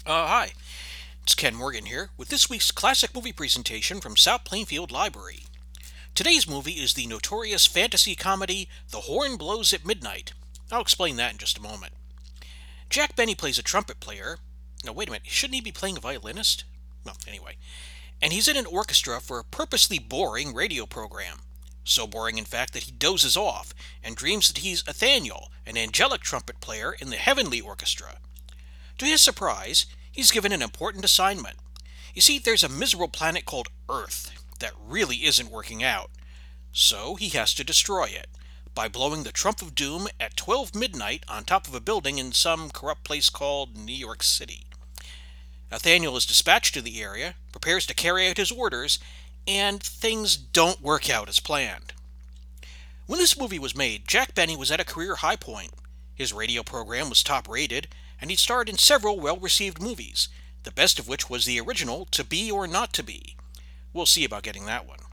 Hi, it's Ken Morgan here with this week's classic movie presentation from South Plainfield Library. Today's movie is the notorious fantasy comedy The Horn Blows at Midnight. I'll explain that in just a moment. Jack Benny plays a trumpet player. No, wait a minute, shouldn't he be playing a violinist? Well, anyway. And he's in an orchestra for a purposely boring radio program. So boring, in fact, that he dozes off and dreams that he's Athaniel, an angelic trumpet player in the heavenly orchestra. To his surprise, he's given an important assignment. You see, there's a miserable planet called Earth that really isn't working out. So he has to destroy it by blowing the trump of doom at 12 midnight on top of a building in some corrupt place called New York City. Nathaniel is dispatched to the area, prepares to carry out his orders, and things don't work out as planned. When this movie was made, Jack Benny was at a career high point. His radio program was top rated, and he'd starred in several well received movies, the best of which was the original To Be or Not to Be. We'll see about getting that one.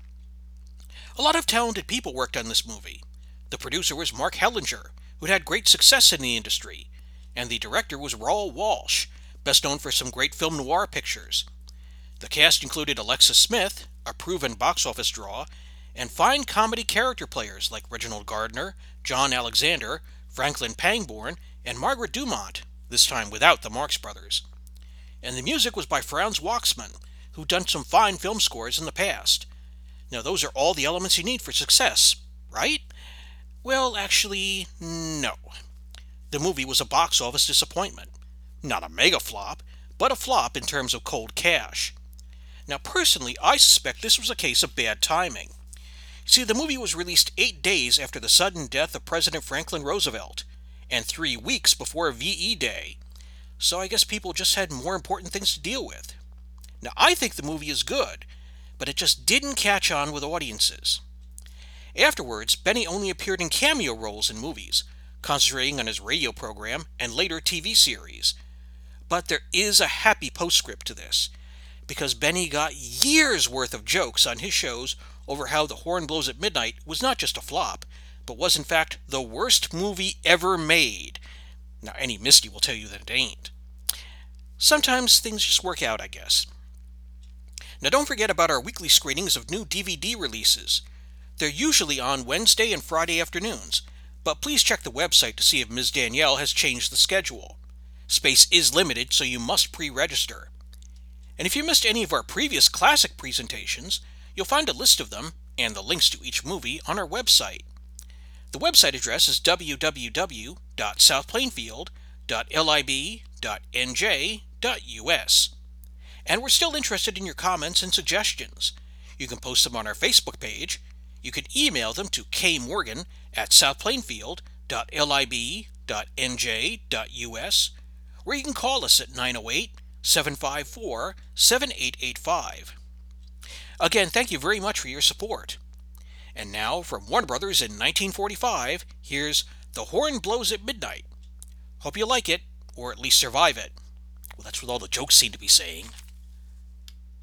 A lot of talented people worked on this movie. The producer was Mark Hellinger, who'd had great success in the industry, and the director was Raoul Walsh, best known for some great film noir pictures. The cast included Alexis Smith, a proven box office draw, and fine comedy character players like Reginald Gardner, John Alexander, Franklin Pangborn, and Margaret Dumont, this time without the Marx Brothers. And the music was by Franz Waxman, who'd done some fine film scores in the past. Now, those are all the elements you need for success, right? Well, actually, no. The movie was a box office disappointment. Not a mega flop, but a flop in terms of cold cash. Now, personally, I suspect this was a case of bad timing. See, the movie was released 8 days after the sudden death of President Franklin Roosevelt, and 3 weeks before VE Day, so I guess people just had more important things to deal with. Now, I think the movie is good, but it just didn't catch on with audiences. Afterwards, Benny only appeared in cameo roles in movies, concentrating on his radio program and later TV series. But there is a happy postscript to this, because Benny got years worth of jokes on his shows over how The Horn Blows at Midnight was not just a flop, but was in fact the worst movie ever made. Now, any Misty will tell you that it ain't. Sometimes things just work out, I guess. Now, don't forget about our weekly screenings of new DVD releases. They're usually on Wednesday and Friday afternoons, but please check the website to see if Ms. Danielle has changed the schedule. Space is limited, so you must pre-register. And if you missed any of our previous classic presentations, you'll find a list of them, and the links to each movie, on our website. The website address is www.southplainfield.lib.nj.us. And we're still interested in your comments and suggestions. You can post them on our Facebook page. You can email them to kmorgan@southplainfield.lib.nj.us, or you can call us at 908-754-7885. Again, thank you very much for your support. And now, from Warner Brothers in 1945, here's The Horn Blows at Midnight. Hope you like it, or at least survive it. Well, that's what all the jokes seem to be saying.